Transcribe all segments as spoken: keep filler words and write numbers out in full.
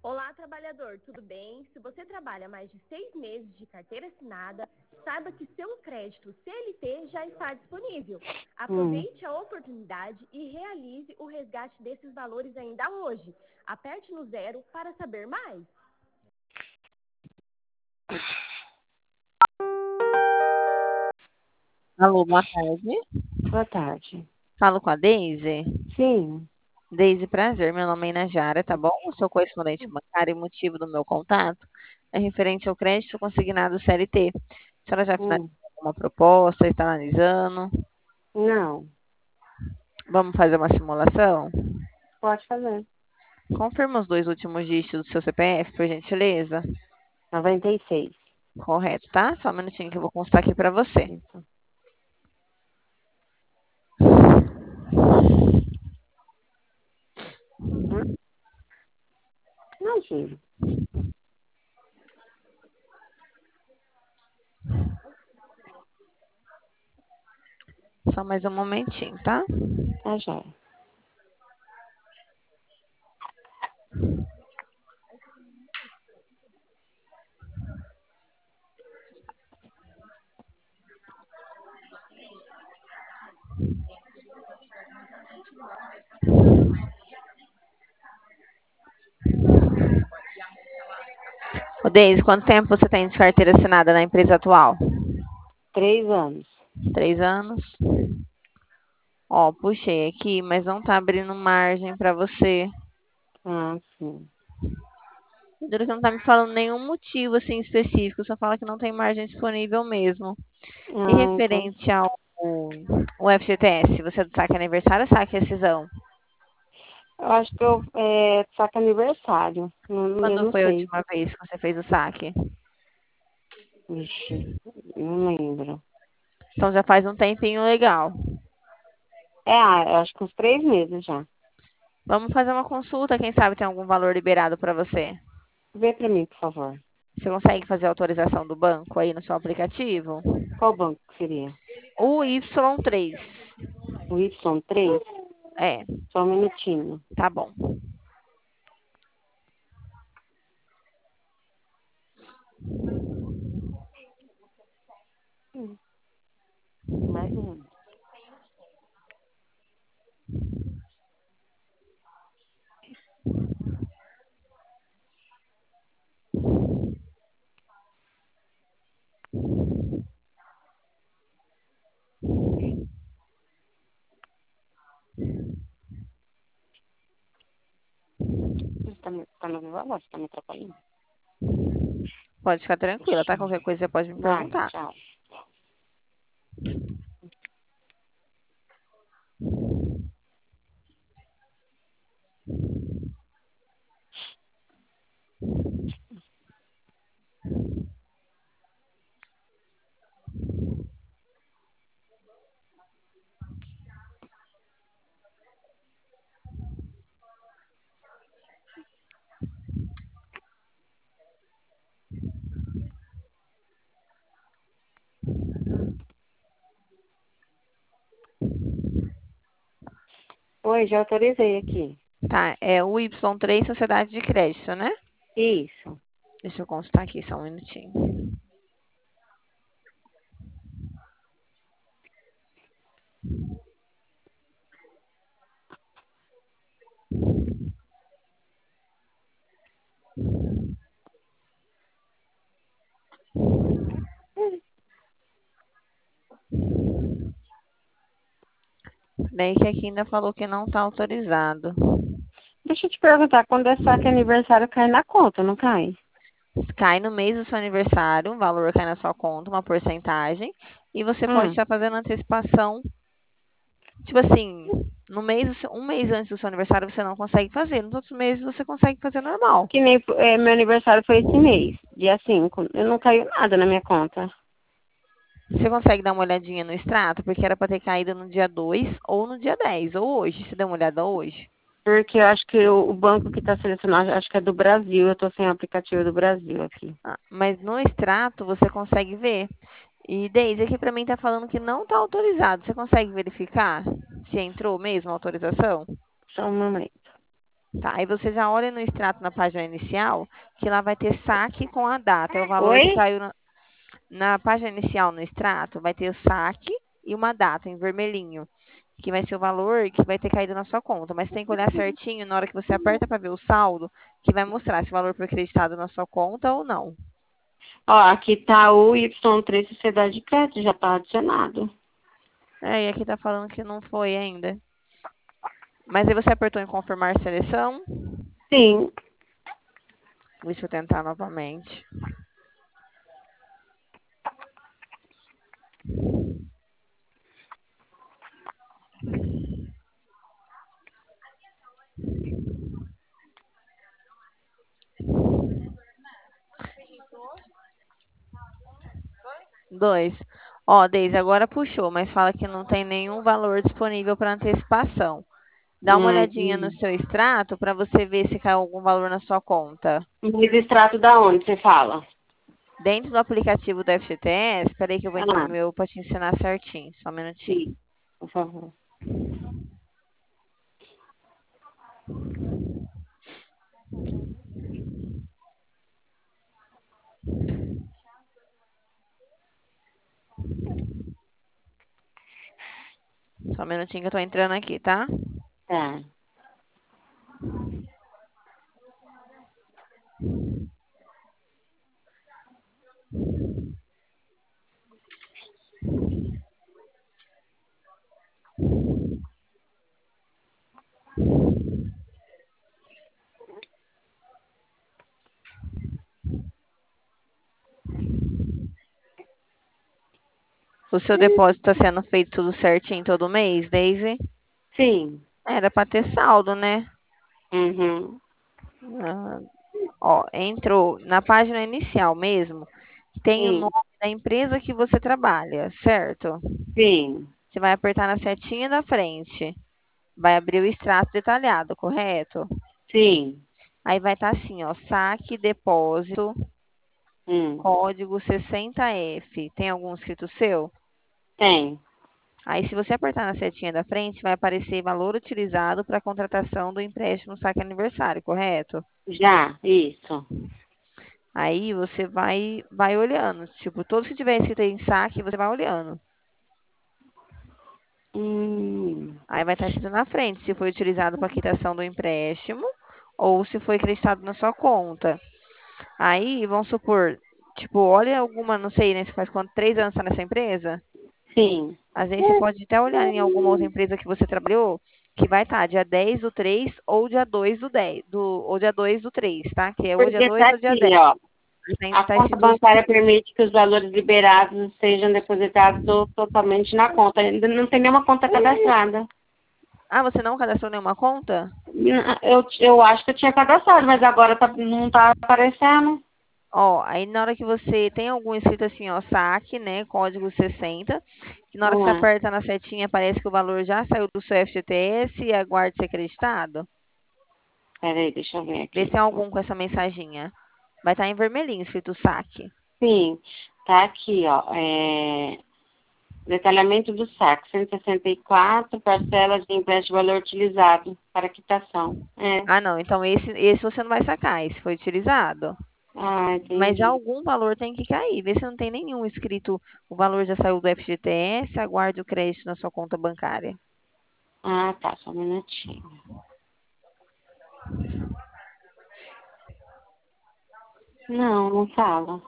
Olá, trabalhador, tudo bem? Se você trabalha mais de seis meses de carteira assinada, saiba que seu crédito C L T já está disponível. Aproveite hum. a oportunidade e realize o resgate desses valores ainda hoje. Aperte no zero para saber mais. Alô, boa tarde. Boa tarde. Falo com a Deise? Sim. Deise, prazer. Meu nome é Inajara, tá bom? Eu sou correspondente bancária e o motivo do meu contato é referente ao crédito consignado C L T. A senhora já finalizou Hum. alguma proposta? Está analisando? Não. Vamos fazer uma simulação? Pode fazer. Confirma os dois últimos dígitos do seu C P F, por gentileza. noventa e seis. Correto, tá? Só um minutinho que eu vou constar aqui para você. Isso. Hum? Não, filho. Só mais um momentinho, tá? Tá já. Ô, Deise, quanto tempo você tem de carteira assinada na empresa atual? Três anos. Três anos. Ó, puxei aqui, mas não tá abrindo margem para você. Ah, sim. O Duro que não tá me falando nenhum motivo assim específico, só fala que não tem margem disponível mesmo. E Ah, então. referente ao o F G T S, você é do saque aniversário ou saque rescisão? Eu acho que eu é, saca aniversário. Não, eu Quando não foi a sei. última vez que você fez o saque? Vixe, não lembro. Então já faz um tempinho legal. É, ah, eu acho que uns três meses já. Vamos fazer uma consulta, quem sabe tem algum valor liberado para você. Vê pra mim, por favor. Você consegue fazer a autorização do banco aí no seu aplicativo? Qual banco que seria? O Y três. O Y três? É, Só um minutinho. tá bom. Hum. Mais um. Você tá me, tá me ouvindo agora? Você tá me atrapalhando? Pode ficar tranquila, tá? Vixe. Qualquer coisa você pode me Vai, perguntar. tchau. Oi, já autorizei aqui. Tá, é o Y três Sociedade de Crédito, né? Isso. Deixa eu constar aqui só um minutinho. Daí que aqui ainda falou que não tá autorizado. Deixa eu te perguntar, quando é saque aniversário cai na conta, não cai? Cai no mês do seu aniversário, um valor cai na sua conta, uma porcentagem, e você pode Hum. estar fazendo antecipação. Tipo assim, no mês, do seu- um mês antes do seu aniversário você não consegue fazer, nos outros meses você consegue fazer normal. Que nem é, meu aniversário foi esse mês, dia cinco. Eu não caiu nada na minha conta. Você consegue dar uma olhadinha no extrato? Porque era para ter caído no dia dois ou no dia dez, ou hoje. Você deu uma olhada hoje? Porque eu acho que o, o banco que está selecionado, acho que é do Brasil. Eu estou sem o aplicativo do Brasil aqui. Ah, mas no extrato você consegue ver. E Deise, aqui para mim tá falando que não tá autorizado. Você consegue verificar se entrou mesmo a autorização? Só um momento. Tá, aí você já olha no extrato na página inicial, que lá vai ter saque com a data. É o valor que Oi? caiu na, na página inicial, no extrato, vai ter o saque e uma data em vermelhinho, que vai ser o valor que vai ter caído na sua conta. Mas tem que olhar certinho na hora que você aperta para ver o saldo, que vai mostrar se o valor foi acreditado na sua conta ou não. Ó, aqui tá o Y três Sociedade de Crédito, já tá adicionado. É, e aqui tá falando que não foi ainda. Mas aí você apertou em confirmar seleção. Sim. Deixa eu tentar novamente. Dois. Ó, Deise, agora puxou, mas fala que não tem nenhum valor disponível para antecipação. Dá uma Ah, olhadinha no entendi. seu extrato para você ver se caiu algum valor na sua conta. Mas extrato da onde você fala? Dentro do aplicativo do F G T S, espera que eu vou entrar no Ah, meu para te ensinar certinho. Só um minutinho. sim, por favor. Só um minutinho que eu tô entrando aqui, tá? Tá. O seu depósito está sendo feito tudo certinho todo mês, Daisy? Sim. Era para ter saldo, né? Uhum. Ah, ó, entrou na página inicial mesmo, tem o Sim. nome da empresa que você trabalha, certo? Sim. Você vai apertar na setinha da frente, vai abrir o extrato detalhado, correto? Sim. Aí vai estar assim, ó, saque, depósito, Hum. código sessenta F. Tem algum escrito seu? Tem. Aí, se você apertar na setinha da frente, vai aparecer valor utilizado para a contratação do empréstimo saque aniversário, correto? Já, isso. Aí você vai, vai olhando. Tipo, todos que tiver escrito aí em saque, você vai olhando. Hum. Aí vai estar escrito na frente se foi utilizado para quitação do empréstimo ou se foi acreditado na sua conta. Aí, vamos supor, tipo, olha alguma, não sei, né? Você faz quanto? Três anos está nessa empresa? Sim. Às vezes você pode até olhar em alguma outra empresa que você trabalhou, que vai estar dia dez do três ou dia dois do dez, do, ou dia dois do três, tá? Que é ou dia Porque dois tá ou dia aqui, dez. ó. A Está conta escrito. bancária permite que os valores liberados sejam depositados to- totalmente na conta. Ainda não tem nenhuma conta cadastrada. Ah, você não cadastrou nenhuma conta? Eu, eu acho que eu tinha cadastrado, mas agora tá- não tá aparecendo. Ó, aí na hora que você tem algum escrito assim, ó, saque, né, código sessenta, que na hora que você Ué, aperta na setinha, parece que o valor já saiu do seu F G T S e aguarde ser acreditado. peraí, deixa eu ver Vê se aqui. tem algum com essa mensaginha. Vai estar em vermelhinho escrito saque. Sim, tá aqui, ó. É, detalhamento do saque, cento e sessenta e quatro, parcelas de empréstimo valor utilizado para quitação. É. Ah, não, então esse, esse você não vai sacar, esse foi utilizado. Ah, Mas entendi. algum valor tem que cair. Vê se não tem nenhum escrito, o valor já saiu do F G T S, aguarde o crédito na sua conta bancária. Ah, tá, só um minutinho. Não, não fala.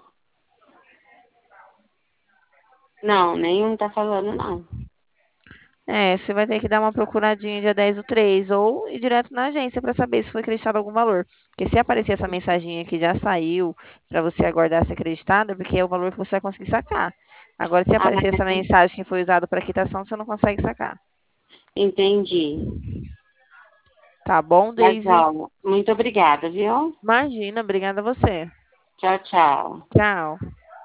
Não, nenhum tá falando, não. É, você vai ter que dar uma procuradinha dia dez do três ou ir direto na agência para saber se foi acreditado algum valor. Porque se aparecer essa mensaginha que já saiu para você aguardar ser acreditado, é porque é o valor que você vai conseguir sacar. Agora, se Ah, aparecer essa mensagem que foi usada para quitação, você não consegue sacar. entendi. Tá bom, Tá, Daisy? João. Muito obrigada, viu? Imagina, obrigada a você. Tchau, tchau. Tchau.